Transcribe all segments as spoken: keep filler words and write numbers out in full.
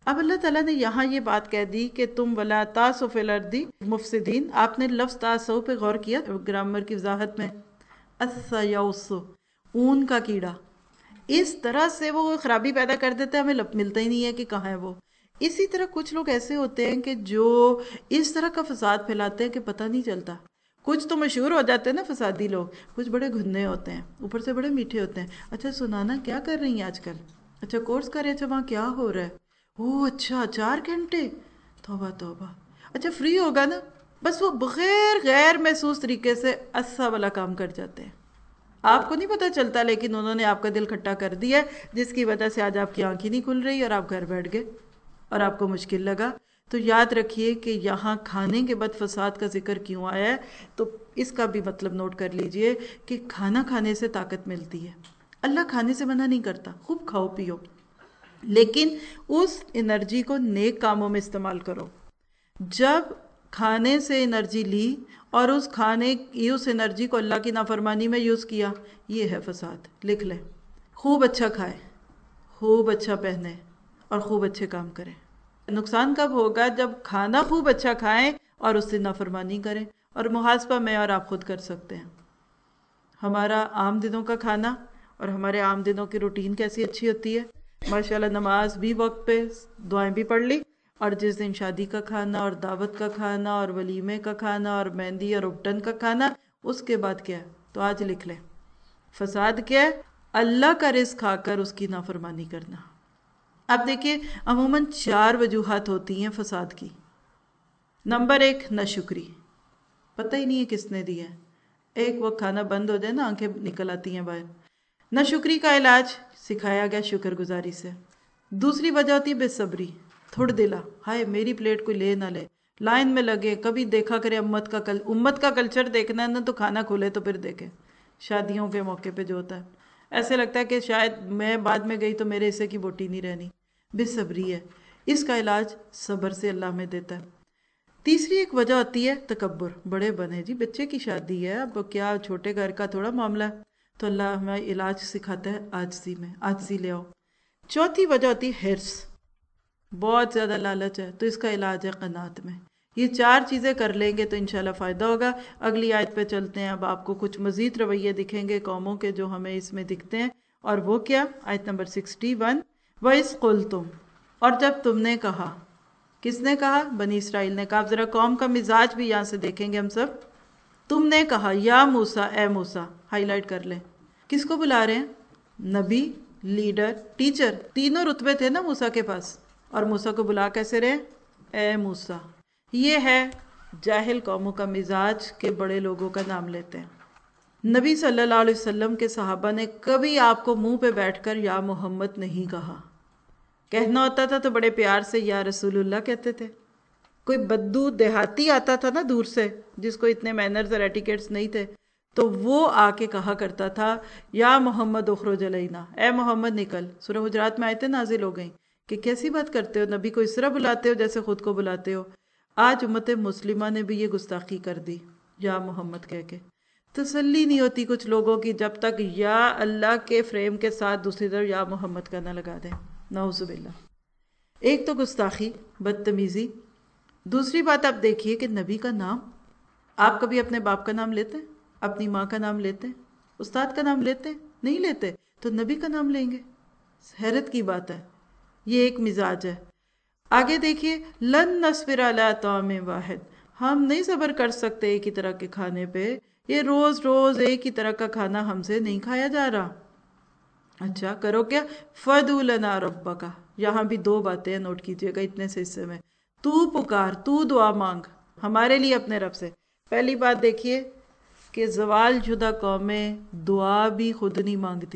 اب اللہ تعالیٰ نے یہاں یہ بات کہہ دی کہ تم ولا تعثوا فی الارض مفسدین. آپ نے لفظ تعثوا پہ غور کیا گرامر کی وضاحت میں؟ السیوس، اون کا کیڑا، اس طرح سے وہ خرابی پیدا کر دیتا ہے، ہمیں ملتا ہی نہیں ہے کہ کہاں ہے وہ. اسی طرح کچھ لوگ ایسے ہوتے ہیں کہ جو اس طرح کا فساد پھیلاتے ہیں کہ پتہ نہیں چلتا. کچھ تو مشہور ہو جاتے ہیں نا فسادی لوگ، کچھ بڑے گھنے ہوتے ہیں، اوپر سے بڑے میٹھے ہوتے ہیں. اچھا سنانا کیا کر رہی ہیں آج کل؟ اچھا کورس کر رہے ہیں، اچھا وہاں کیا ہو رہا ہے؟ اوہ اچھا چار گھنٹے، توبہ توبہ. اچھا فری ہوگا نا. بس وہ بغیر غیر محسوس طریقے سے اچھا والا کام کر جاتے ہیں. آپ کو نہیں پتہ چلتا، لیکن انہوں نے آپ کا دل کھٹا کر دیا ہے، جس کی وجہ سے آج آپ کی آنکھ ہی نہیں کھل رہی اور آپ گھر بیٹھ گئے اور آپ کو مشکل لگا. تو یاد رکھیے کہ یہاں کھانے کے بعد فساد کا ذکر کیوں آیا ہے، تو اس کا بھی مطلب نوٹ کر لیجئے کہ کھانا کھانے سے طاقت ملتی ہے. اللہ کھانے سے منع نہیں کرتا، خوب کھاؤ پیو، لیکن اس انرجی کو نیک کاموں میں استعمال کرو. جب کھانے سے انرجی لی اور اس کھانے اس انرجی کو اللہ کی نافرمانی میں یوز کیا، یہ ہے فساد. لکھ لیں، خوب اچھا کھائیں، خوب اچھا پہنیں اور خوب اچھے کام کریں. نقصان کب ہوگا؟ جب کھانا خوب اچھا کھائیں اور اس سے نافرمانی کریں. اور محاسبہ میں اور آپ خود کر سکتے ہیں. ہمارا عام دنوں کا کھانا اور ہمارے عام دنوں کی روٹین کیسی اچھی ہوتی ہے. ماشاءاللہ نماز بھی وقت پہ، دعائیں بھی پڑھ لی، اور جس دن شادی کا کھانا اور دعوت کا کھانا اور ولیمے کا کھانا اور مہندی اور اپٹن کا کھانا، اس کے بعد کیا ہے؟ تو آج لکھ لیں، فساد کیا ہے؟ اللہ کا رزق کھا کر اس کی نافرمانی کرنا. اب دیکھیے عموماً چار وجوہات ہوتی ہیں فساد کی. نمبر ایک، ناشکری، پتہ ہی نہیں ہے کس نے دیا ہے. ایک وقت کھانا بند ہو جائے نا آنکھیں نکل آتی ہیں باہر. ناشکری کا علاج سکھایا گیا شکر گزاری سے. دوسری وجہ ہوتی ہے بے صبری، تھوڑ دلا، ہائے میری پلیٹ کوئی لے نہ لے، لائن میں لگے. کبھی دیکھا کرے امت کا کل امت کا کلچر دیکھنا ہے نا تو کھانا کھولے تو پھر دیکھے. شادیوں کے موقع پہ جو ہوتا ہے ایسے لگتا ہے کہ شاید میں بعد میں گئی تو میرے حصے کی بوٹی نہیں رہنی. بے صبری ہے. اس کا علاج صبر سے اللہ میں دیتا ہے. تیسری ایک وجہ ہوتی ہے تکبر، بڑے بنے جی، بچے کی شادی ہے، اب کیا چھوٹے گھر کا تھوڑا معاملہ ہے. تو اللہ ہمیں علاج سکھاتا ہے عاجزی میں، عاجزی لے آؤ. چوتھی وجہ ہوتی ہے حرص، بہت زیادہ لالچ ہے، تو اس کا علاج ہے قناعت میں. یہ چار چیزیں کر لیں گے تو انشاءاللہ فائدہ ہوگا. اگلی آیت پہ چلتے ہیں. اب آپ کو کچھ مزید رویے دکھیں گے قوموں کے جو ہمیں اس میں دکھتے ہیں، اور وہ کیا؟ آیت نمبر سکسٹی ون، وَإِذْ قُلْتُمْ، اور جب تم نے کہا. کس نے کہا؟ بنی اسرائیل نے کہا. اب ذرا قوم کا مزاج بھی یہاں سے دیکھیں گے ہم سب. تم نے کہا یا موسیٰ، اے موسیٰ، ہائی لائٹ کر لیں. کس کو بلا رہے ہیں؟ نبی، لیڈر، ٹیچر، تینوں رتبے تھے نا موسیٰ کے پاس. اور موسیٰ کو بلا کیسے رہے؟ اے موسیٰ. یہ ہے جاہل قوموں کا مزاج کہ بڑے لوگوں کا نام لیتے ہیں. نبی صلی اللہ علیہ وسلم کے صحابہ نے کبھی آپ کو منہ پہ بیٹھ کر یا محمد نہیں کہا. کہنا ہوتا تھا تو بڑے پیار سے یا رسول اللہ کہتے تھے. کوئی بدو دیہاتی آتا تھا نا دور سے، جس کو اتنے مینرز اور ایٹیکیٹس نہیں تھے، تو وہ آ کے کہا کرتا تھا یا محمد اخرج علینا، اے محمد نکل. سورہ حجرات میں آیتیں نازل ہو گئیں کہ کیسی بات کرتے ہو، نبی کو اس طرح بلاتے ہو جیسے خود کو بلاتے ہو. آج امت مسلمہ نے بھی یہ گستاخی کر دی یا محمد کہہ کے. تسلی نہیں ہوتی کچھ لوگوں کی جب تک یا اللہ کے فریم کے ساتھ دوسری طرف یا محمد کا نہ لگا دیں. نعوذ باللہ. ایک تو گستاخی، بدتمیزی. دوسری بات آپ دیکھیے کہ نبی کا نام، آپ کبھی اپنے باپ کا نام لیتے ہیں؟ اپنی ماں کا نام لیتے ہیں؟ استاد کا نام لیتے ہیں؟ نہیں لیتے. تو نبی کا نام لیں گے؟ حیرت کی بات ہے. یہ ایک مزاج ہے. آگے دیکھیے، لن نصبر علی طعام واحد، ہم نہیں صبر کر سکتے ایک ہی طرح کے کھانے پہ. یہ روز روز ایک ہی طرح کا کھانا ہم سے نہیں کھایا جا رہا. اچھا کرو کیا؟ فَدْعُ لَنَا رَبَّكَ. یہاں بھی دو باتیں ہیں، نوٹ کیجئے گا اتنے سے حصے میں. تو پکار، تو دعا مانگ ہمارے لیے اپنے رب سے. پہلی بات دیکھیے کہ زوال شدہ قومیں دعا بھی خود نہیں مانگتی.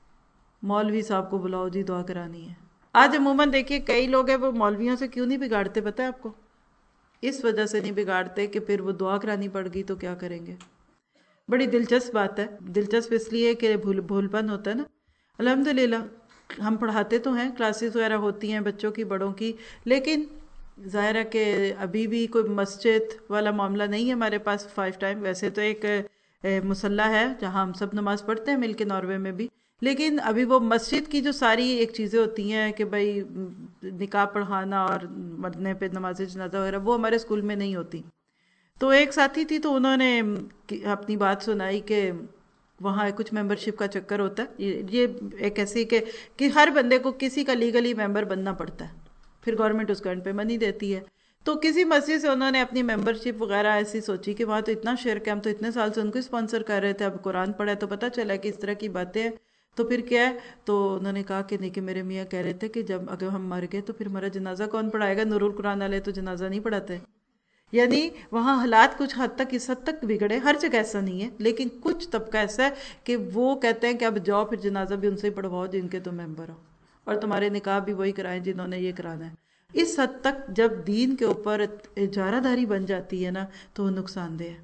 مولوی صاحب کو بلاؤ جی دعا کرانی ہے. آج عموماً دیکھیے کئی لوگ ہیں وہ مولویوں سے کیوں نہیں بگاڑتے پتہ ہے آپ کو؟ اس وجہ سے نہیں بگاڑتے کہ پھر وہ دعا کرانی پڑ گئی تو کیا کریں گے. بڑی دلچسپ بات ہے. دلچسپ اس لیے کہ بھول بھولپن ہوتا ہے نا. الحمدللہ ہم پڑھاتے تو ہیں، کلاسز وغیرہ ہوتی ہیں بچوں کی بڑوں کی، لیکن ظاہر ہے کہ ابھی بھی کوئی مسجد والا معاملہ نہیں ہے ہمارے پاس فائیو ٹائم. ویسے تو ایک مصلی ہے جہاں ہم سب نماز پڑھتے ہیں مل کے ناروے میں بھی، لیکن ابھی وہ مسجد کی جو ساری ایک چیزیں ہوتی ہیں کہ بھائی نکاح پڑھانا اور مرنے پہ نماز جنازہ وغیرہ، وہ ہمارے اسکول میں نہیں ہوتی. تو ایک ساتھی تھی تو انہوں نے اپنی بات سنائی کہ وہاں کچھ ممبر شپ کا چکر ہوتا ہے. یہ ایک ایسی کہ کہ ہر بندے کو کسی کا لیگلی ممبر بننا پڑتا ہے، پھر گورنمنٹ اس کو اینڈ پہ منی دیتی ہے. تو کسی مسجد سے انہوں نے اپنی ممبر شپ وغیرہ ایسی سوچی کہ وہاں تو اتنا شرک ہے، ہم تو اتنے سال سے ان کو اسپانسر کر رہے تھے، اب قرآن پڑھا تو پتہ چلا کہ اس طرح کی باتیں ہیں، تو پھر کیا ہے. تو انہوں نے کہا کہ نہیں، کہ میرے میاں کہہ رہے تھے کہ جب اگر ہم مر گئے تو پھر ہمارا جنازہ کون پڑھائے گا؟ نور القرآن والے تو جنازہ نہیں پڑھاتے. یعنی وہاں حالات کچھ حد تک اس حد تک بگڑے، ہر جگہ ایسا نہیں ہے لیکن کچھ طبقہ ایسا ہے کہ وہ کہتے ہیں کہ اب جاؤ پھر جنازہ بھی ان سے ہی پڑھواؤ جن کے تم ممبر ہو، اور تمہارے نکاح بھی وہی کرائیں جنہوں نے یہ کرانا ہے. اس حد تک جب دین کے اوپر اجارہ داری بن جاتی ہے نا تو وہ نقصان دہ ہے.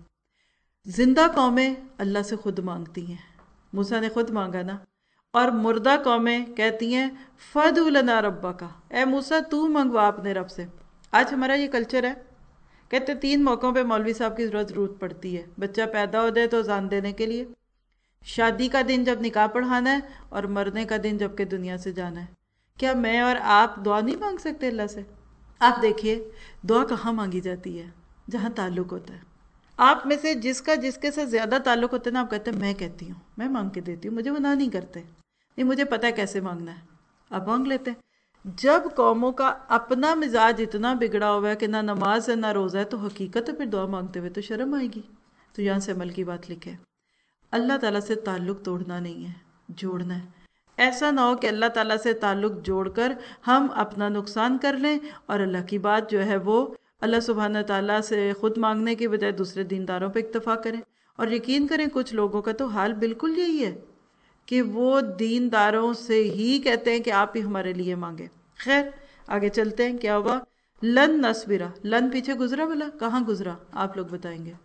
زندہ قومیں اللہ سے خود مانگتی ہیں، موسیٰ نے خود مانگا نا، اور مردہ قومیں کہتی ہیں فَادْعُ لَنَا رَبَّكَ، اے موسیٰ تو منگوا اپنے رب سے. آج ہمارا یہ کلچر ہے، کہتے تین موقعوں پہ مولوی صاحب کی ضرورت پڑتی ہے. بچہ پیدا ہو جائے تو اذان دینے کے لیے، شادی کا دن جب نکاح پڑھانا ہے، اور مرنے کا دن جب کہ دنیا سے جانا ہے. کیا میں اور آپ دعا نہیں مانگ سکتے اللہ سے؟ آپ دیکھیے دعا کہاں مانگی جاتی ہے؟ جہاں تعلق ہوتا ہے. آپ میں سے جس کا جس کے ساتھ زیادہ تعلق ہوتا ہے نا، آپ کہتے ہیں میں کہتی ہوں، میں مانگ کے دیتی ہوں، مجھے منع نہیں کرتے، نہیں مجھے پتہ ہے کیسے مانگنا ہے، آپ مانگ لیتے ہیں. جب قوموں کا اپنا مزاج اتنا بگڑا ہوا ہے کہ نہ نماز ہے نہ روزہ ہے، تو حقیقت ہے پھر دعا مانگتے ہوئے تو شرم آئے گی. تو یہاں سے عمل کی بات لکھے، اللہ تعالیٰ سے تعلق توڑنا نہیں ہے، جوڑنا ہے. ایسا نہ ہو کہ اللہ تعالیٰ سے تعلق جوڑ کر ہم اپنا نقصان کر لیں، اور اللہ کی بات جو ہے وہ اللہ سبحانہ تعالیٰ سے خود مانگنے کی بجائے دوسرے دینداروں پہ اکتفا کریں. اور یقین کریں کچھ لوگوں کا تو حال بالکل یہی ہے کہ وہ دینداروں سے ہی کہتے ہیں کہ آپ ہی ہمارے لیے مانگے. خیر آگے چلتے ہیں. کیا ہوا؟ لن نصبرا، لن پیچھے گزرا، بلا کہاں گزرا آپ لوگ بتائیں گے؟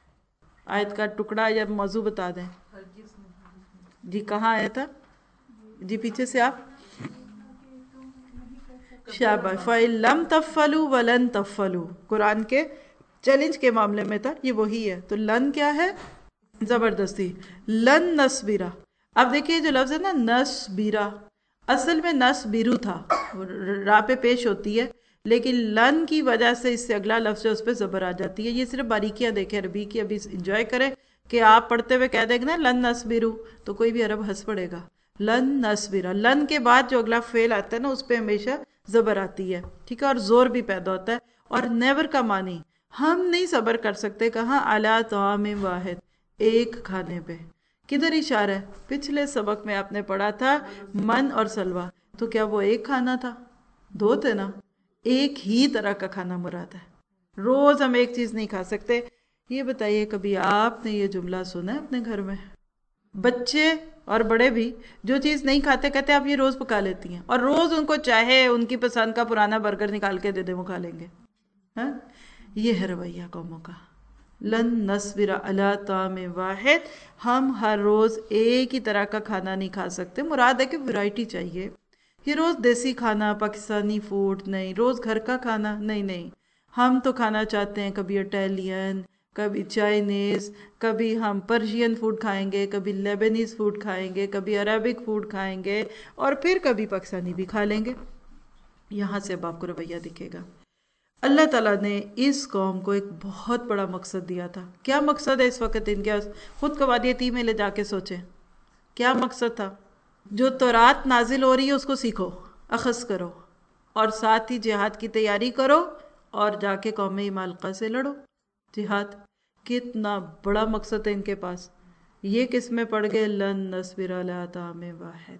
آیت کا ٹکڑا یا موضوع بتا دیں جی، کہاں آیا تھا جی؟ پیچھے سے آپ شاباش. فَإِن لَمْ تَفْعَلُوا وَلَن تَفْعَلُوا قرآن کے چیلنج کے معاملے میں تھا، یہ وہی ہے. تو لن کیا ہے؟ زبردستی. لن نصبرا. اب دیکھیے جو لفظ ہے نا نصبرا، اصل میں نصبرو تھا، راہ پہ پیش ہوتی ہے، لیکن لن کی وجہ سے اس سے اگلا لفظ ہے اس پہ زبر آ جاتی ہے. یہ صرف باریکیاں دیکھیں عربی کی، ابھی انجوائے کریں کہ آپ پڑھتے ہوئے کہہ دیں گے نا لن نصبرو تو کوئی بھی عرب ہنس پڑے گا. لن نصبرا، لن کے بعد جو اگلا فعل آتا ہے نا اس پہ ہمیشہ زبر آتی ہے، ٹھیک ہے، اور زور بھی پیدا ہوتا ہے. اور نیور کا معنی ہم نہیں صبر کر سکتے، کہاں؟ علی طعام واحد، ایک کھانے پہ. کدھر اشارہ ہے؟ پچھلے سبق میں آپ نے پڑھا تھا من اور سلوہ، تو کیا وہ ایک کھانا تھا؟ دو تھے نا. ایک ہی طرح کا کھانا مراد ہے، روز ہم ایک چیز نہیں کھا سکتے. یہ بتائیے کبھی آپ نے یہ جملہ سنا ہے اپنے گھر میں؟ بچے اور بڑے بھی جو چیز نہیں کھاتے کہتے آپ یہ روز پکا لیتی ہیں، اور روز ان کو چاہے ان کی پسند کا پرانا برگر نکال کے دے دیں وہ کھا لیں گے. ہاں یہ ہے رویہ قوموں کا. لن نصبر علی طعام واحد، ہم ہر روز ایک ہی طرح کا کھانا نہیں کھا سکتے. مراد ہے کہ ورائٹی چاہیے. یہ روز دیسی کھانا پاکستانی فوڈ نہیں، روز گھر کا کھانا نہیں. نہیں ہم تو کھانا چاہتے ہیں کبھی اٹیلین، کبھی چائنیز، کبھی ہم پرشین فوڈ کھائیں گے، کبھی لیبنیز فوڈ کھائیں گے، کبھی عربک فوڈ کھائیں گے، اور پھر کبھی پاکستانی بھی کھا لیں گے. یہاں سے اب آپ کو رویہ دکھے گا. اللہ تعالیٰ نے اس قوم کو ایک بہت بڑا مقصد دیا تھا. کیا مقصد ہے اس وقت ان کے؟ خود کو وادی تیہ میں لے جا کے سوچیں کیا مقصد تھا. جو تورات نازل ہو رہی ہے اس کو سیکھو، اخذ کرو، اور ساتھ ہی جہاد کی تیاری کرو، اور جا کے قوم عمالقہ سے لڑو. جہاد کتنا بڑا مقصد ہے ان کے پاس. یہ کس میں پڑ گئے؟ لن نصبر علی طعام واحد.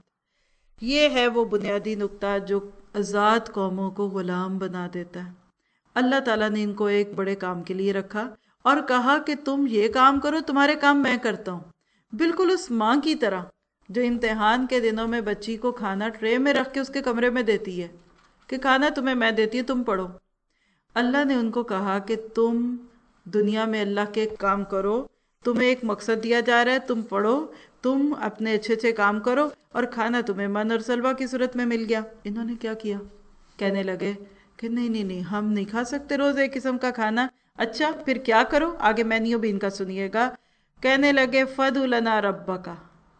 یہ ہے وہ بنیادی نقطہ جو آزاد قوموں کو غلام بنا دیتا ہے. اللہ تعالیٰ نے ان کو ایک بڑے کام کے لیے رکھا اور کہا کہ تم یہ کام کرو، تمہارے کام میں کرتا ہوں. بالکل اس ماں کی طرح جو امتحان کے دنوں میں بچی کو کھانا ٹرے میں رکھ کے اس کے کمرے میں دیتی ہے کہ کھانا تمہیں میں دیتی ہوں، تم پڑھو. اللہ نے ان کو کہا کہ تم دنیا میں اللہ کے کام کرو، تمہیں ایک مقصد دیا جا رہا ہے، تم پڑھو، تم اپنے اچھے اچھے کام کرو، اور کھانا تمہیں من اور سلوہ کی صورت میں مل گیا. انہوں نے کیا کیا؟ کہنے لگے کہ نہیں نہیں نہیں ہم نہیں کھا سکتے روز ایک قسم کا کھانا. اچھا پھر کیا کرو؟ آگے مینیو بھی ان کا سنیے گا. کہنے لگے فَادْعُ لَنَا رَبَّكَ،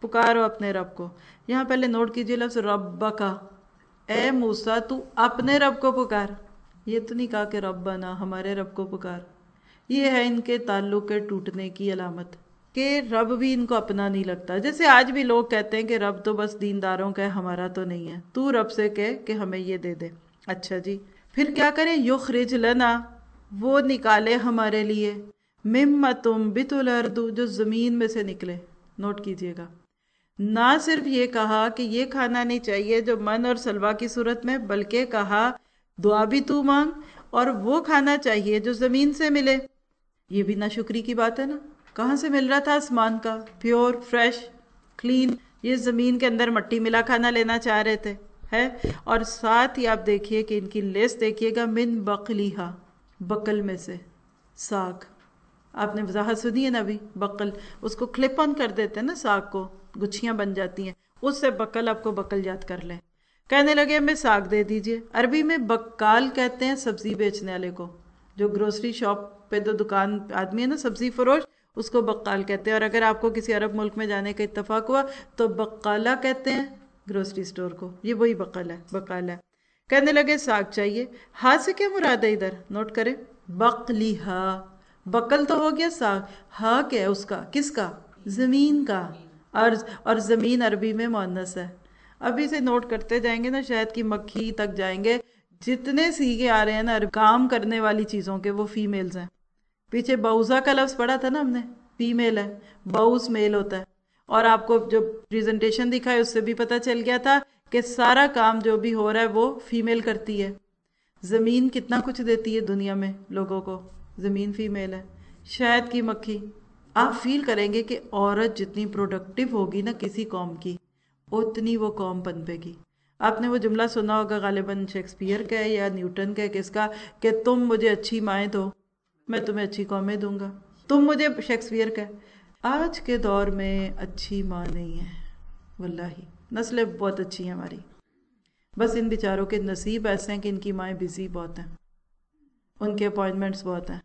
پکارو اپنے رب کو. یہاں پہلے نوٹ کیجئے لفظ ربکا، اے موسیٰ تو اپنے رب کو پکار. یہ تو نہیں کہا کہ ربنا ہمارے رب کو پکار. یہ ہے ان کے تعلق کے ٹوٹنے کی علامت کہ رب بھی ان کو اپنا نہیں لگتا. جیسے آج بھی لوگ کہتے ہیں کہ رب تو بس دینداروں کا ہے، ہمارا تو نہیں ہے. تو رب سے کہے کہ ہمیں یہ دے دے. اچھا جی، پھر کیا کریں؟ یخرج لنا، وہ نکالے ہمارے لیے، مما تنبت الارض، جو زمین میں سے نکلے. نوٹ کیجئے گا، نہ صرف یہ کہا کہ یہ کھانا نہیں چاہیے جو من اور سلوا کی صورت میں، بلکہ کہا دعا بھی تو مانگ اور وہ کھانا چاہیے جو زمین سے ملے. یہ بھی ناشکری کی بات ہے نا. کہاں سے مل رہا تھا؟ آسمان کا، پیور، فریش، کلین. یہ زمین کے اندر مٹی ملا کھانا لینا چاہ رہے تھے ہے. اور ساتھ ہی آپ دیکھیے کہ ان کی لسٹ دیکھیے گا، من بقلیہا، بقل میں سے، ساگ. آپ نے وضاحت سنی ہے نا ابھی، بقل اس کو کلپ آن کر دیتے ہیں نا، ساگ کو گچھیاں بن جاتی ہیں، اس سے بقل آپ کو بقل یاد کر لیں. کہنے لگے ہمیں ساگ دے دیجئے. عربی میں بقال کہتے ہیں سبزی بیچنے والے کو، جو گروسری شاپ پہ جو دکان آدمی ہے نا سبزی فروش، اس کو بقال کہتے ہیں. اور اگر آپ کو کسی عرب ملک میں جانے کا اتفاق ہوا تو بقالہ کہتے ہیں گروسری سٹور کو. یہ وہی بقل ہے، بقال ہے. کہنے لگے ساگ چاہیے. ہاں سے کیا مراد ہے ادھر؟ نوٹ کریں، بقلیہا. بقل تو ہو گیا ساگ، ہاں کیا ہے اس کا؟ کس کا؟ زمین کا. اور اور زمین عربی میں مؤنث ہے. ابھی سے نوٹ کرتے جائیں گے نا، شہد کی مکھی تک جائیں گے، جتنے سیگے آ رہے ہیں نا کام کرنے والی چیزوں کے، وہ فیمیلز ہیں. پیچھے باؤزا کا لفظ پڑھا تھا نا ہم نے، فیمیل ہے. باؤز میل ہوتا ہے. اور آپ کو جو پریزنٹیشن دکھا ہے اس سے بھی پتہ چل گیا تھا کہ سارا کام جو بھی ہو رہا ہے وہ فیمیل کرتی ہے. زمین کتنا کچھ دیتی ہے دنیا میں لوگوں کو، زمین فیمیل ہے. شہد کی مکھی. آپ فیل کریں گے کہ عورت جتنی پروڈکٹیو ہوگی نا کسی قوم کی، اتنی وہ قوم پنپے گی. آپ نے وہ جملہ سنا ہوگا، غالباً شیکسپیئر کا ہے یا نیوٹن کا ہے، کس کا، کہ تم مجھے اچھی مائیں دو میں تمہیں اچھی قومیں دوں گا. تم مجھے، شیکسپیئر کا ہے. آج کے دور میں اچھی ماں نہیں ہے واللہ. نسلیں بہت اچھی ہیں ہماری، بس ان بیچاروں کے نصیب ایسے ہیں کہ ان کی مائیں بزی بہت ہیں، ان کے اپوائنٹمنٹس بہت ہیں.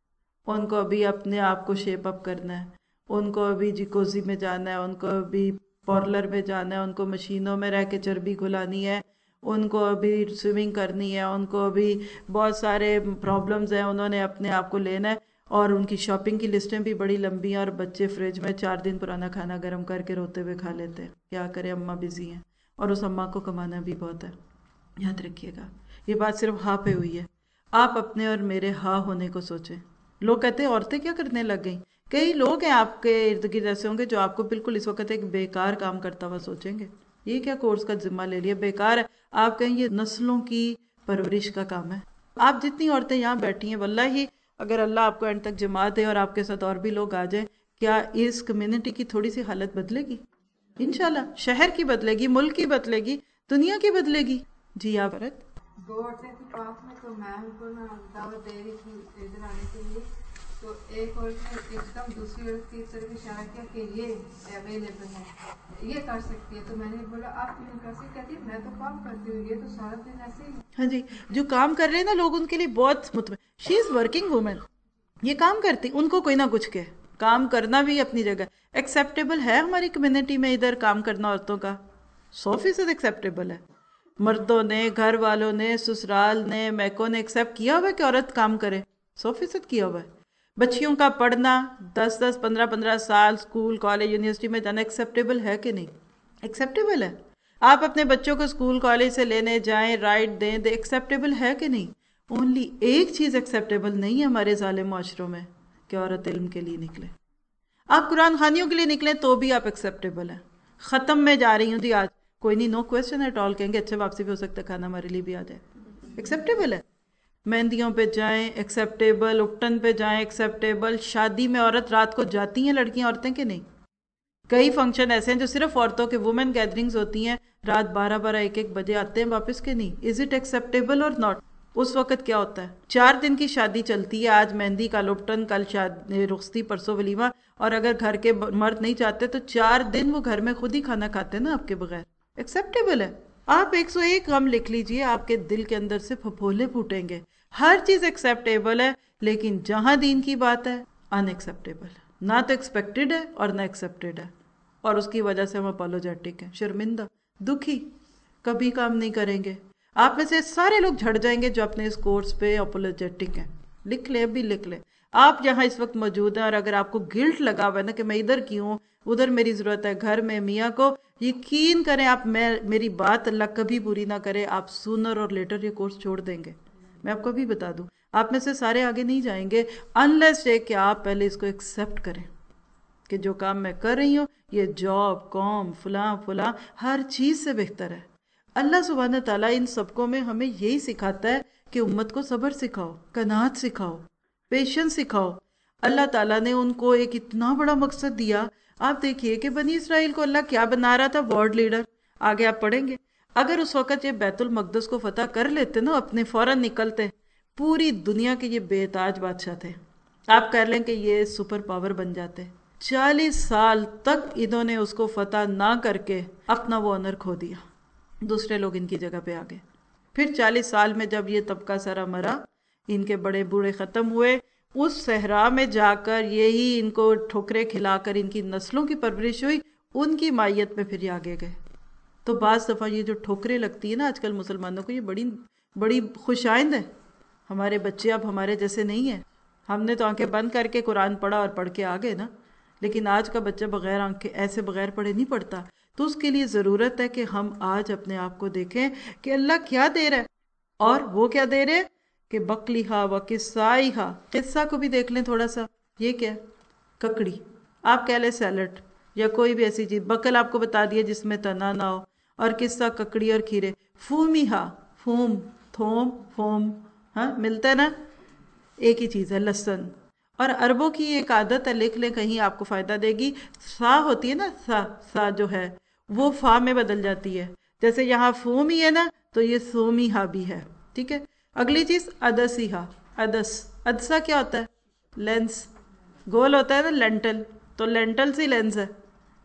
ان کو ابھی اپنے آپ کو شیپ اپ کرنا ہے، ان کو ابھی جیکوزی میں جانا ہے، ان کو ابھی پارلر میں جانا ہے، ان کو مشینوں میں رہ کے چربی گھلانی ہے، ان کو ابھی سوئمنگ کرنی ہے، ان کو ابھی بہت سارے پرابلمز ہیں، انہوں نے اپنے آپ کو لینا ہے. اور ان کی شاپنگ کی لسٹیں بھی بڑی لمبی ہیں، اور بچے فریج میں چار دن پرانا کھانا گرم کر کے روتے ہوئے کھا لیتے ہیں. کیا کرے، اماں بزی ہیں، اور اس اماں کو کمانا بھی بہت ہے. یاد رکھیے گا یہ بات صرف ہاں پہ ہوئی ہے. آپ اپنے اور میرے ہاں ہونے کو سوچیں. لوگ کہتے ہیں عورتیں کیا کرنے لگ گئیں. کئی لوگ ہیں آپ کے ارد گرد ایسے ہوں گے جو آپ کو بالکل اس وقت ایک بیکار کام کرتا ہوا سوچیں گے. یہ کیا کورس کا ذمہ لے لیا، بیکار ہے. آپ کہیں یہ نسلوں کی پرورش کا کام ہے. آپ جتنی عورتیں یہاں بیٹھی ہیں، واللہ ہی اگر اللہ آپ کو اینڈ تک جما دے اور آپ کے ساتھ اور بھی لوگ آ جائیں، کیا اس کمیونٹی کی تھوڑی سی حالت بدلے گی؟ انشاءاللہ شہر کی بدلے گی، ملک کی بدلے گی، دنیا کی بدلے گی. جی آپ فرت دو عورتیں تھی پاس میں، تو میں ان کو نا دعوت دے رہی تھی ادھر آنے کے لیے. تو ایک عورت نے ایک دم دوسری عورت کی طرف اشارہ کیا کہ یہ اویلیبل ہے، یہ کر سکتی ہے. تو میں نے بولا آپ کیوں کر سکتی؟ کہتی میں تو کام کرتی ہوں، یہ تو سارا دن ایسے ہی. ہاں جی، جو کام کر رہے ہیں نا لوگ ان کے لیے بہت مطمئن. شی از ورکنگ وومن، یہ کام کرتی، ان کو کوئی نہ کچھ کہ کام کرنا بھی اپنی جگہ ایکسیپٹیبل ہے. ہماری کمیونٹی میں ادھر کام کرنا عورتوں کا سو فیصد ایکسیپٹیبل ہے. مردوں نے، گھر والوں نے، سسرال نے، میکوں نے ایکسیپٹ کیا ہوا ہے کہ عورت کام کرے، سو فیصد کیا ہوا ہے. بچیوں کا پڑھنا، دس دس پندرہ پندرہ سال اسکول کالج یونیورسٹی میں جانا ایکسیپٹیبل ہے کہ نہیں؟ ایکسیپٹیبل ہے. آپ اپنے بچوں کو اسکول کالج سے لینے جائیں، رائٹ دیں دیں، ایکسیپٹیبل ہے کہ نہیں؟ اونلی ایک چیز ایکسیپٹیبل نہیں ہے ہمارے ظالم معاشروں میں، کہ عورت علم کے لیے نکلے. آپ قرآن خوانیوں کے لیے نکلیں تو بھی آپ ایکسیپٹیبل ہیں. ختم میں جا رہی ہوں جی آج، کوئی نہیں، نو کویسچن ایٹ آل، کہیں گے اچھا واپسی بھی ہو سکتا ہے، کھانا ہمارے لیے بھی آ جائے، ایکسیپٹیبل ہے. مہندیوں پہ جائیں ایکسیپٹیبل، اپٹن پہ جائیں ایکسیپٹیبل. شادی میں عورت رات کو جاتی ہیں لڑکیاں، عورتیں کہ نہیں؟ کئی فنکشن ایسے ہیں جو صرف عورتوں کے، وومن گیدرنگز ہوتی ہیں، رات بارہ بارہ ایک ایک بجے آتے ہیں واپس کہ نہیں؟ از اٹ ایکسیپٹیبل اور ناٹ؟ اس وقت کیا ہوتا ہے؟ چار دن کی شادی چلتی ہے، آج مہندی، کل اپٹن، کل شادی رخصتی، پرسوں ولیمہ. اور اگر گھر کے مرد نہیں چاہتے تو چار دن وہ گھر میں خود ہی کھانا کھاتے ہیں نا آپ کے بغیر. ایکسیپٹیبل ہے. آپ ایک سو ایک غم لکھ لیجئے، آپ کے دل کے اندر سے پھپھولے پھوٹیں گے. ہر چیز ایکسیپٹیبل ہے، لیکن جہاں دین کی بات ہے ان ایکسیپٹیبل. نہ تو ایکسپیکٹڈ ہے اور نہ ایکسیپٹڈ ہے. اور اس کی وجہ سے ہم اپولوجیٹک ہیں، شرمندہ، دکھی، کبھی کام نہیں کریں گے۔ آپ میں سے سارے لوگ جھڑ جائیں گے جو اپنے اس کورس پہ اپولوجیٹک ہیں۔ لکھ لیں، ابھی لکھ لیں، آپ جہاں اس وقت موجود ہیں، اور اگر آپ کو گلٹ لگا ہوا ہے نا کہ میں ادھر کیوں، ادھر میری ضرورت ہے، گھر میں میاں کو، یقین کریں آپ، میں میری بات اللہ کبھی پوری نہ کرے، آپ سونر اور لیٹر یہ کورس چھوڑ دیں گے۔ میں آپ کو بھی بتا دوں، آپ میں سے سارے آگے نہیں جائیں گے انلیس یہ کہ آپ پہلے اس کو ایکسیپٹ کریں کہ جو کام میں کر رہی ہوں یہ جاب، قوم، فلاں فلاں، ہر چیز سے بہتر ہے۔ اللہ سبحانہ تعالیٰ ان سبقوں میں ہمیں یہی سکھاتا ہے کہ امت کو صبر سکھاؤ، قناعت سکھاؤ، پیشنس سکھاؤ۔ اللہ تعالیٰ نے ان کو ایک اتنا بڑا مقصد دیا۔ آپ دیکھیے کہ بنی اسرائیل کو اللہ کیا بنا رہا تھا، ورلڈ لیڈر۔ آگے آپ پڑھیں گے، اگر اس وقت یہ بیت المقدس کو فتح کر لیتے نا، اپنے فوراً نکلتے، پوری دنیا کے یہ بے تاج بادشاہ تھے۔ آپ کہہ لیں کہ یہ سپر پاور بن جاتے۔ چالیس سال تک انہوں نے اس کو فتح نہ کر کے اپنا وہ آنر کھو دیا، دوسرے لوگ ان کی جگہ پہ آ گئے۔ پھر چالیس سال میں جب یہ طبقہ سارا مرا، ان کے بڑے بوڑھے ختم ہوئے، اس صحرا میں جا کر یہی ان کو ٹھوکرے کھلا کر ان کی نسلوں کی پرورش ہوئی، ان کی مائیت میں پھر یہ آگے گئے۔ تو بعض دفعہ یہ جو ٹھوکریں لگتی ہے نا آج کل مسلمانوں کو، یہ بڑی بڑی خوش آئند ہے۔ ہمارے بچے اب ہمارے جیسے نہیں ہیں، ہم نے تو آنکھیں بند کر کے قرآن پڑھا اور پڑھ کے آ گئے نا، لیکن آج کا بچہ بغیر آنکھیں ایسے بغیر پڑھے نہیں پڑھتا۔ تو اس کے لیے ضرورت ہے کہ ہم آج اپنے آپ کو دیکھیں کہ اللہ کیا دے رہا ہے، اور وہ کیا دے رہے کہ بکلی ہا و قصائی ہا، قصہ کو بھی دیکھ لیں تھوڑا سا، یہ کیا ہے، ککڑی، آپ کہہ لیں سیلڈ یا کوئی بھی ایسی چیز، بکل آپ کو بتا دیا جس میں تنا نہ ہو، اور قصہ ککڑی اور کھیرے، فومی ہا، فوم، تھوم، فوم، ہاں ملتا ہے نا، ایک ہی چیز ہے، لہسن۔ اور عربوں کی ایک عادت ہے، لکھ لیں کہیں آپ کو فائدہ دے گی، سا ہوتی ہے نا، سا سا جو ہے وہ فا میں بدل جاتی ہے، جیسے یہاں فوم ہی ہے نا تو یہ سومی ہا بھی ہے، ٹھیک ہے۔ اگلی چیز ادسی ہا، ادس، ادسا کیا ہوتا ہے، لینس، گول ہوتا ہے نا لینٹل، تو لینٹل سی لینس ہے،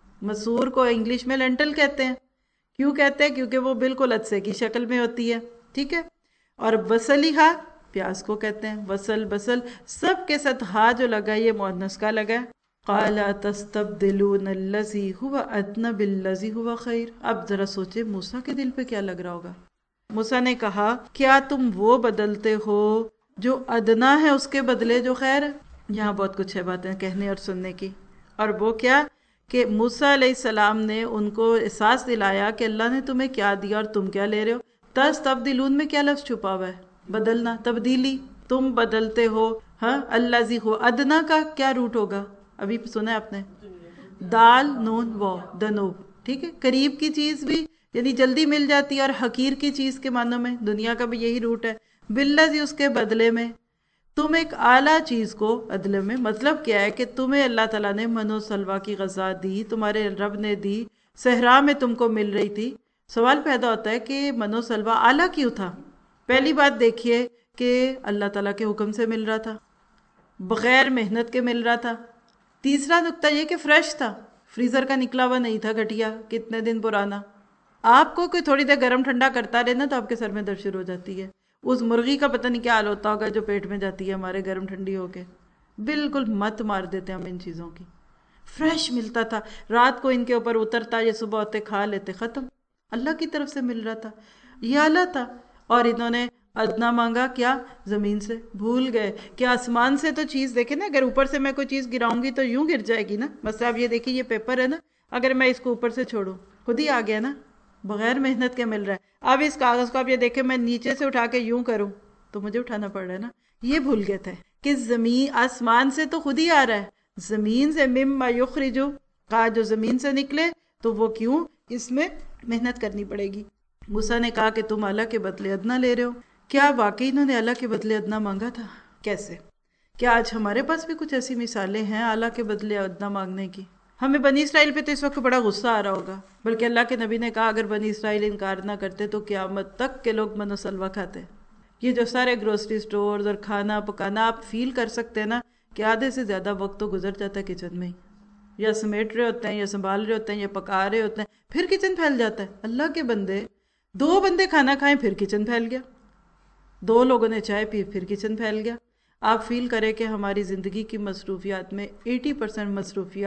مسور کو انگلش میں لینٹل کہتے ہیں، کیوں کہتے ہیں، کیونکہ وہ بالکل ادسے کی شکل میں ہوتی ہے، ٹھیک ہے۔ اور بصلی ہا، پیاز کو کہتے ہیں، بصل بصل، سب کے ساتھ ہا جو لگا یہ مؤنث کا لگا ہے۔ قَالَ تَسْتَبْدِلُونَ الَّذِي هُوَ أَدْنَىٰ بِالَّذِي هُوَ خَيْرٌ۔ اب ذرا سوچے موسیٰ کے دل پہ کیا لگ رہا ہوگا۔ موسیٰ نے کہا کیا تم وہ بدلتے ہو جو ادنا ہے اس کے بدلے جو خیر ہے۔ یہاں بہت کچھ ہے باتیں کہنے اور سننے کی، اور وہ کیا کہ موسیٰ علیہ السلام نے ان کو احساس دلایا کہ اللہ نے تمہیں کیا دیا اور تم کیا لے رہے ہو۔ تستبدلون میں کیا لفظ چھپا ہوا ہے، بدلنا، تبدیلی، تم بدلتے ہو، ہاں، الذی ہو، ادنا کا کیا روٹ ہوگا، ابھی سنا ہے آپ نے، دال نون و، دنوب، ٹھیک ہے، قریب کی چیز بھی یعنی جلدی مل جاتی ہے، اور حقیر کی چیز کے معنوں میں دنیا کا بھی یہی روٹ ہے، بالذی اس کے بدلے میں، تم ایک اعلیٰ چیز کو عدل میں، مطلب کیا ہے کہ تمہیں اللہ تعالیٰ نے من و سلوہ کی غذا دی، تمہارے رب نے دی، صحرا میں تم کو مل رہی تھی۔ سوال پیدا ہوتا ہے کہ من و سلوہ اعلیٰ کیوں تھا؟ پہلی بات دیکھیے کہ اللہ تعالیٰ کے حکم سے مل رہا تھا، بغیر محنت کے مل رہا تھا۔ تیسرا نقطہ یہ کہ فریش تھا، فریزر کا نکلا ہوا نہیں تھا گھٹیا کتنے دن پرانا۔ آپ کو کوئی تھوڑی دیر گرم ٹھنڈا کرتا رہے نا تو آپ کے سر میں درد شروع ہو جاتی ہے۔ اس مرغی کا پتہ نہیں کیا حال ہوتا ہوگا جو پیٹ میں جاتی ہے ہمارے گرم ٹھنڈی ہو کے، بالکل مت مار دیتے ہم ان چیزوں کی۔ فریش ملتا تھا، رات کو ان کے اوپر اترتا، یہ صبح ہوتے کھا لیتے، ختم، اللہ کی طرف سے مل رہا تھا، یہ اعلیٰ تھا۔ اور انہوں نے ادنا مانگا، کیا زمین سے، بھول گئے کہ آسمان سے تو چیز دیکھیں نا، اگر اوپر سے میں کوئی چیز گراؤں گی تو یوں گر جائے گی نا، بس آپ یہ دیکھیں یہ پیپر ہے نا، اگر میں اس کو اوپر سے چھوڑوں خود ہی آ گیا نا، بغیر محنت کے مل رہا ہے۔ اب اس کاغذ کو آپ یہ دیکھیں میں نیچے سے اٹھا کے یوں کروں تو مجھے اٹھانا پڑ رہا ہے نا، یہ بھول گئے تھے کہ زمین آسمان سے تو خود ہی آ رہا ہے، زمین سے مما یخرجو، کہا جو زمین سے نکلے تو وہ کیوں، اس میں محنت کرنی پڑے گی۔ موسیٰ نے کہا کہ تم اللہ کے بدلے ادنا لے رہے ہو۔ کیا واقعی انہوں نے اللہ کے بدلے ادنا مانگا تھا؟ کیسے؟ کیا آج ہمارے پاس بھی کچھ ایسی مثالیں ہیں اللہ کے بدلے ادنا مانگنے کی؟ ہمیں بنی اسرائیل پہ تو اس وقت بڑا غصہ آ رہا ہوگا، بلکہ اللہ کے نبی نے کہا اگر بنی اسرائیل انکار نہ کرتے تو قیامت تک کے لوگ من و سلوہ کھاتے۔ یہ جو سارے گروسری سٹورز اور کھانا پکانا، آپ فیل کر سکتے ہیں نا کہ آدھے سے زیادہ وقت تو گزر جاتا ہے کچن میں ہی، یا سمیٹ رہے ہوتے ہیں یا سنبھال رہے ہوتے ہیں یا پکا رہے ہوتے ہیں، پھر کچن پھیل جاتا ہے۔ اللہ کے بندے، دو بندے کھانا کھائیں پھر کچن پھیل گیا، دو لوگوں نے چائے پی پھر کچن پھیل گیا۔ آپ فیل کریں کہ ہماری زندگی کی مصروفیات میں ایٹی پرسنٹ مصروفیات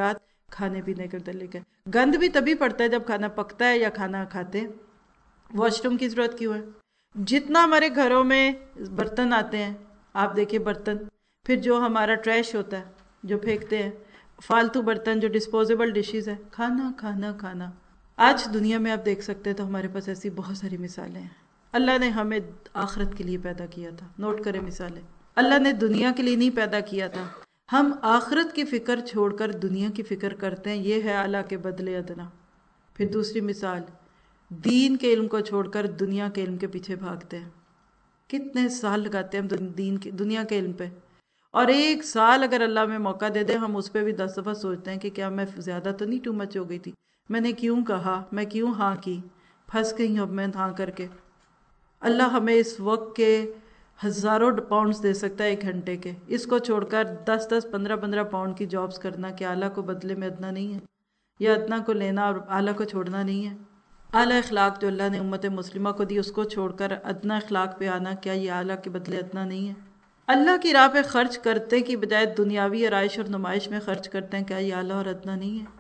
کھانے پینے کے متعلق ہے. گند بھی تبھی پڑتا ہے جب کھانا پکتا ہے یا کھانا کھاتے ہیں. واش روم کی ضرورت کیوں ہے؟ جتنا ہمارے گھروں میں برتن آتے ہیں، آپ دیکھیے برتن، پھر جو ہمارا ٹریش ہوتا ہے جو پھینکتے ہیں، فالتو برتن جو ڈسپوزیبل ڈشز ہے، کھانا کھانا کھانا. آج دنیا میں آپ دیکھ سکتے ہیں تو ہمارے پاس ایسی بہت ساری مثالیں ہیں. اللہ نے ہمیں آخرت کے لیے پیدا کیا تھا. نوٹ کریں مثالیں. اللہ نے دنیا کے لیے نہیں پیدا کیا تھا. ہم آخرت کی فکر چھوڑ کر دنیا کی فکر کرتے ہیں. یہ ہے اعلیٰ کے بدلے ادنا. پھر دوسری مثال، دین کے علم کو چھوڑ کر دنیا کے علم کے پیچھے بھاگتے ہیں. کتنے سال لگاتے ہیں ہم دین کی دنیا کے علم پہ، اور ایک سال اگر اللہ میں موقع دے دے ہم اس پہ بھی دس دفعہ سوچتے ہیں کہ کیا میں زیادہ تو نہیں ٹو مچ ہو گئی تھی، میں نے کیوں کہا، میں کیوں ہاں کی، پھنس گئی ہوں اب میں ہاں کر کے. اللہ ہمیں اس وقت کے ہزاروں پاؤنڈز دے سکتا ہے ایک گھنٹے کے. اس کو چھوڑ کر دس دس پندرہ پندرہ پاؤنڈ کی جابز کرنا کیا اعلیٰ کو بدلے میں ادنا نہیں ہے؟ یا ادنا کو لینا اور اعلیٰ کو چھوڑنا نہیں ہے؟ اعلیٰ اخلاق جو اللہ نے امت مسلمہ کو دی اس کو چھوڑ کر ادنا اخلاق پہ آنا کیا یہ اعلیٰ کے بدلے ادنا نہیں ہے؟ اللہ کی راہ پہ خرچ کرتے کی بجائے دنیاوی آرائش اور نمائش میں خرچ کرتے ہیں، کیا یہ اعلیٰ اور ادنا نہیں ہے؟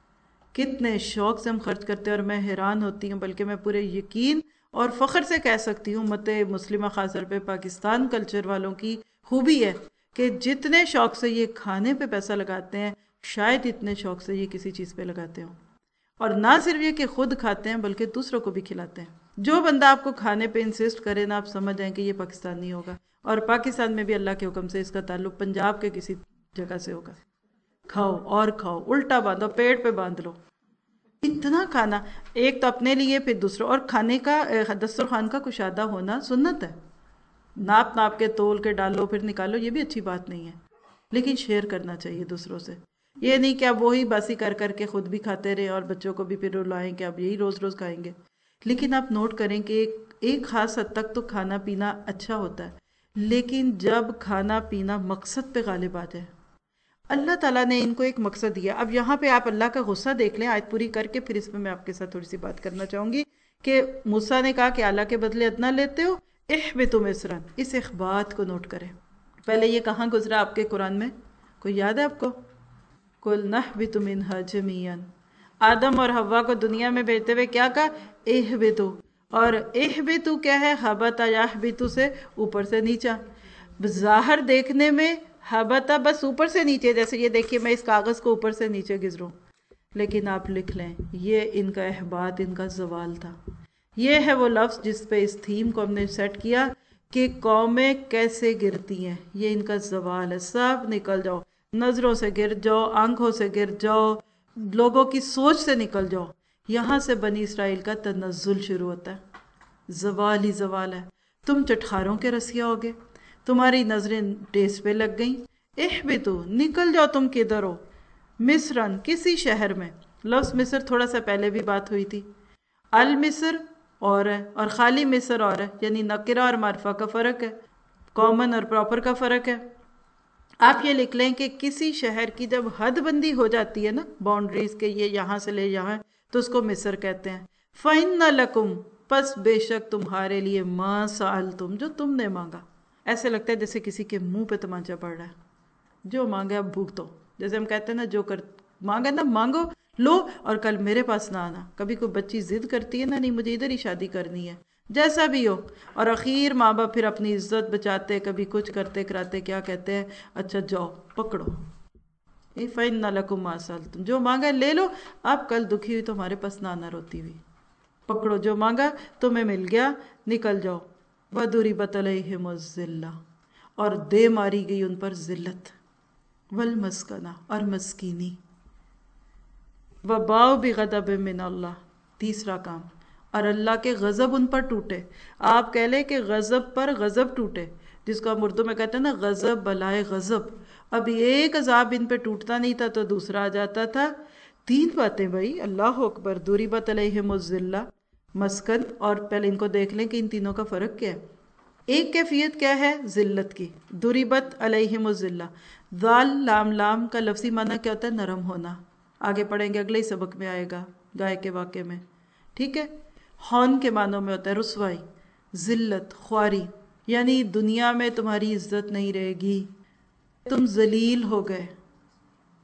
کتنے شوق سے ہم خرچ کرتے ہیں، اور میں حیران ہوتی ہوں، بلکہ میں پورے یقین اور فخر سے کہہ سکتی ہوں امت مسلمہ خاص طور پہ پاکستان کلچر والوں کی خوبی ہے کہ جتنے شوق سے یہ کھانے پہ پیسہ لگاتے ہیں شاید اتنے شوق سے یہ کسی چیز پہ لگاتے ہوں. اور نہ صرف یہ کہ خود کھاتے ہیں بلکہ دوسروں کو بھی کھلاتے ہیں. جو بندہ آپ کو کھانے پہ انسسٹ کرے نا، آپ سمجھ جائیں کہ یہ پاکستانی ہوگا. اور پاکستان میں بھی اللہ کے حکم سے اس کا تعلق پنجاب کے کسی جگہ سے ہوگا. کھاؤ اور کھاؤ، الٹا باندھو، پیٹ پہ باندھ لو. اتنا کھانا، ایک تو اپنے لیے پھر دوسروں. اور کھانے کا دسترخوان کا کشادہ ہونا سنت ہے. ناپ ناپ کے تول کے ڈالو پھر نکالو، یہ بھی اچھی بات نہیں ہے، لیکن شیئر کرنا چاہیے دوسروں سے. یہ نہیں کہ اب وہی باسی کر کر کے خود بھی کھاتے رہے اور بچوں کو بھی پھر رلائیں کہ اب یہی روز روز کھائیں گے. لیکن آپ نوٹ کریں کہ ایک ایک خاص حد تک تو کھانا پینا اچھا ہوتا ہے، لیکن جب کھانا پینا مقصد پہ غالب آ جائے. اللہ تعالیٰ نے ان کو ایک مقصد دیا. اب یہاں پہ آپ اللہ کا غصہ دیکھ لیں آیت پوری کر کے، پھر اس میں میں آپ کے ساتھ تھوڑی سی بات کرنا چاہوں گی کہ موسیٰ نے کہا کہ اللہ کے بدلے ادنا لیتے ہو، احبطوا مصرا. اس اخبات کو نوٹ کریں. پہلے یہ کہاں گزرا آپ کے قرآن میں؟ کوئی یاد ہے آپ کو؟ قُلْ نَهْبِطُ مِنْهَا جَمِيعًا. آدم اور حوا کو دنیا میں بھیجتے ہوئے کیا کہا؟ احبطوا. اور احبطوا کیا ہے؟ حبط یحبط سے اوپر سے نیچا. ظاہر دیکھنے میں حبط بس اوپر سے نیچے، جیسے یہ دیکھیے میں اس کاغذ کو اوپر سے نیچے گزروں، لیکن آپ لکھ لیں یہ ان کا احباط، ان کا زوال تھا. یہ ہے وہ لفظ جس پہ اس تھیم کو ہم نے سیٹ کیا کہ قومیں کیسے گرتی ہیں. یہ ان کا زوال ہے. سب نکل جاؤ، نظروں سے گر جاؤ، آنکھوں سے گر جاؤ، لوگوں کی سوچ سے نکل جاؤ. یہاں سے بنی اسرائیل کا تنزل شروع ہوتا ہے. زوال ہی زوال ہے. تم چٹخاروں کے رسیا ہوگے، تمہاری نظریں ٹیس پہ لگ گئیں. احبطوا، نکل جاؤ تم کدھر ہو. مصرن، کسی شہر میں. لفظ مصر تھوڑا سا پہلے بھی بات ہوئی تھی. المصر اور ہے اور خالی مصر اور ہے، یعنی نکرہ اور معرفہ کا فرق ہے، کامن اور پراپر کا فرق ہے. آپ یہ لکھ لیں کہ کسی شہر کی جب حد بندی ہو جاتی ہے نا، باؤنڈریز کے یہ یہاں سے لے یہاں، تو اس کو مصر کہتے ہیں. فَإِنَّ لَكُمْ، پس بے شک تمہارے لیے، مَا سَأَلْتُمْ، جو تم نے مانگا. ایسے لگتا ہے جیسے کسی کے منہ پہ تمانچہ پڑ رہا ہے. جو مانگا اب بھگتو. جیسے ہم کہتے ہیں نا جو کر مانگا نا مانگو لو اور کل میرے پاس نہ آنا. کبھی کوئی بچی ضد کرتی ہے نا، نہیں مجھے ادھر ہی شادی کرنی ہے، جیسا بھی ہو، اور اخیر ماں باپ پھر اپنی عزت بچاتے، کبھی کچھ کرتے کراتے کیا کہتے ہیں، اچھا جاؤ پکڑو. فَإِنَّ لَكُمْ مَا سَأَلْتُمْ، جو مانگا لے لو، اب کل دکھی ہوئی تو ہمارے پاس نہ آنا روتی ہوئی. پکڑو جو مانگا تمہیں مل گیا، نکل جاؤ. وَضُرِبَتْ عَلَيْهِمُ الذِّلَّةُ، اور دے ماری گئی ان پر ذلت، والمسکنہ، اور مسکینی. وَبَاءُوا بِغَضَبٍ مِّنَ اللَّهِ، تیسرا کام، اور اللہ کے غضب ان پر ٹوٹے. آپ کہہ لیں کہ غضب پر غضب ٹوٹے، جس کو ہم اردو میں کہتے ہیں نا غضب بلائے غضب. اب ایک عذاب ان پہ ٹوٹتا نہیں تھا تو دوسرا آ جاتا تھا. تین باتیں بھائی، اللہ اکبر. ضربت علیہم الذلہ، مسکن، اور پہلے ان کو دیکھ لیں کہ ان تینوں کا فرق کیا ہے. ایک کیفیت کیا ہے ذلت کی، ضربت علیہم الذلہ. ذال لام لام کا لفظی معنی کیا ہوتا ہے؟ نرم ہونا. آگے پڑھیں گے، اگلے ہی سبق میں آئے گا گائے کے واقعے میں، ٹھیک ہے. ہون کے معنوں میں ہوتا ہے رسوائی، ذلت، خواری، یعنی دنیا میں تمہاری عزت نہیں رہے گی، تم ذلیل ہو گئے.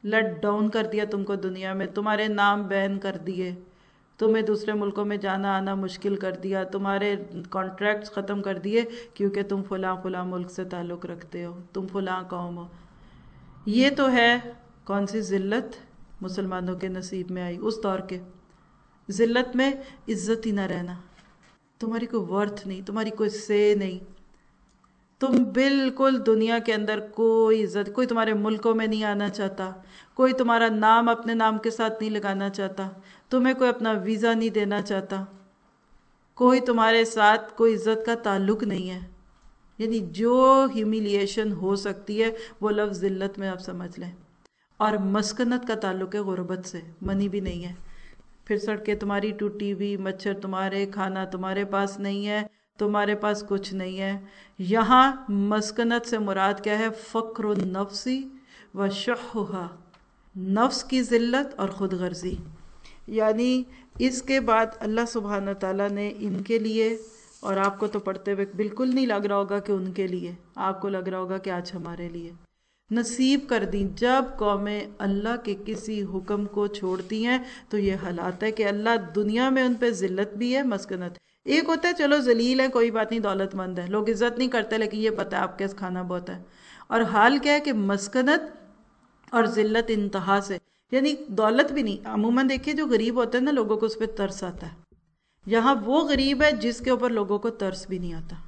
لیٹ ڈاؤن کر دیا تم کو دنیا میں، تمہارے نام بین کر دیے، تمہیں دوسرے ملکوں میں جانا آنا مشکل کر دیا، تمہارے کانٹریکٹس ختم کر دیے کیونکہ تم فلاں فلاں ملک سے تعلق رکھتے ہو، تم فلاں قوم ہو۔ یہ تو ہے کون سی ذلت مسلمانوں کے نصیب میں آئی اس دور کے۔ ذلت میں عزت ہی نہ رہنا، تمہاری کوئی ورتھ نہیں، تمہاری کوئی سے نہیں، تم بالکل دنیا کے اندر کوئی عزت، کوئی تمہارے ملکوں میں نہیں آنا چاہتا، کوئی تمہارا نام اپنے نام کے ساتھ نہیں لگانا چاہتا، تمہیں کوئی اپنا ویزا نہیں دینا چاہتا، کوئی تمہارے ساتھ کوئی عزت کا تعلق نہیں ہے۔ یعنی جو ہیومیلیشن ہو سکتی ہے وہ لفظ ذلت میں آپ سمجھ لیں۔ اور مسکنت کا تعلق ہے غربت سے، منی بھی نہیں ہے، پھر سڑکیں تمہاری ٹوٹی ہوئی، مچھر تمہارے، کھانا تمہارے پاس نہیں ہے، تمہارے پاس کچھ نہیں ہے۔ یہاں مسکنت سے مراد کیا ہے؟ فقر النفس و شحھا، نفس کی ذلت اور خود غرضی۔ یعنی اس کے بعد اللہ سبحانہ تعالیٰ نے ان کے لیے، اور آپ کو تو پڑھتے ہوئے بالکل نہیں لگ رہا ہوگا کہ ان کے لیے، آپ کو لگ رہا ہوگا کہ آج ہمارے لیے نصیب کر دیں۔ جب قومیں اللہ کے کسی حکم کو چھوڑتی ہیں تو یہ حالات ہے کہ اللہ دنیا میں ان پہ ذلت بھی ہے، مسکنت۔ ایک ہوتا ہے چلو ذلیل ہے کوئی بات نہیں، دولت مند ہے، لوگ عزت نہیں کرتے لیکن یہ پتہ ہے آپ کے کھانا بہت ہے۔ اور حال کیا ہے کہ مسکنت اور ذلت انتہا سے، یعنی دولت بھی نہیں۔ عموماً دیکھیے جو غریب ہوتے ہیں نا، لوگوں کو اس پہ ترس آتا ہے۔ یہاں وہ غریب ہے جس کے اوپر لوگوں کو ترس بھی نہیں آتا۔